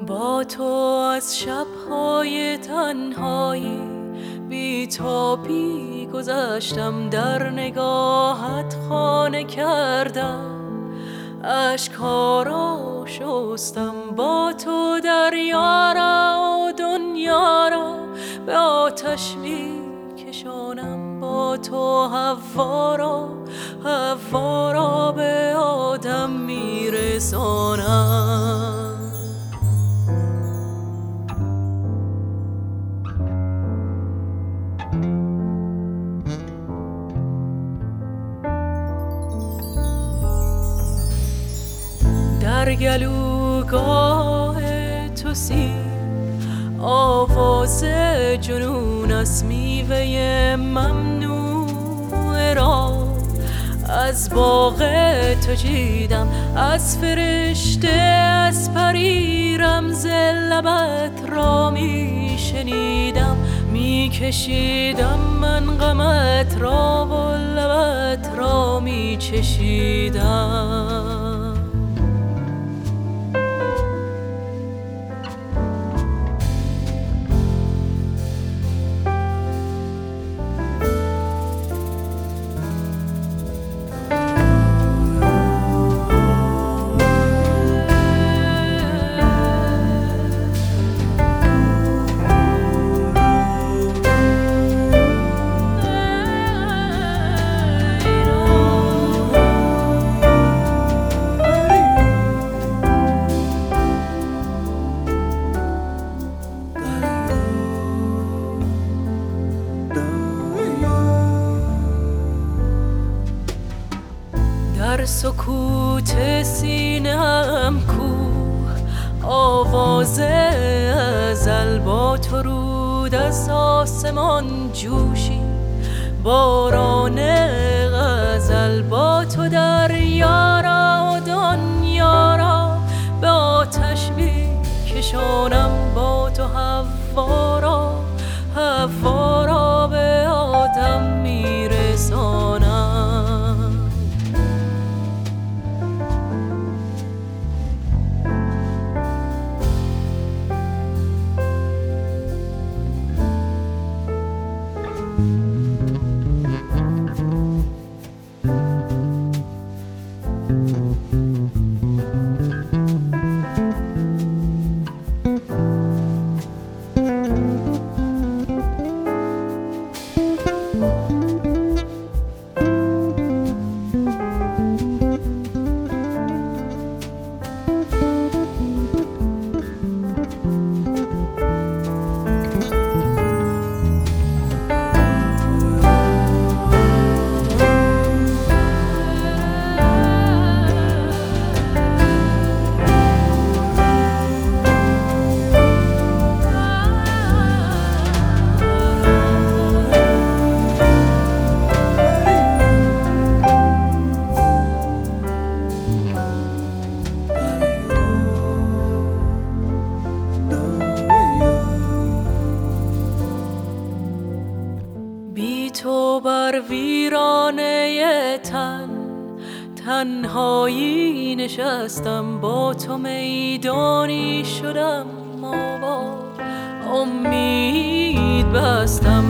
با تو از شب‌های تنهایی بی تابی گذشتم، در نگاهت خانه کردم، اشک‌ها را شستم. با تو دریا را و دنیا را به آتش می‌کشانم، با تو حوا را به آدم می‌رسانم. در گلوگاه تو سیر آواز جنون است، میوه ممنوع را از باغ تو چیدم، از فرشته از پری رمز لبت را میشنیدم، میکشیدم من غمت را و لبت را میچشیدم. در سکوت سینه‌ام کوه آواز ازل، با تو رود از آسمان جوشی باران غزل، با تو دریا را و دنیا را به آتش می‌کشانم، با تو حوا را به آدم می‌رسانم. تو بر ویرانه تنهایی نشستم، با تو میدانی شدم آباد، امید بستم.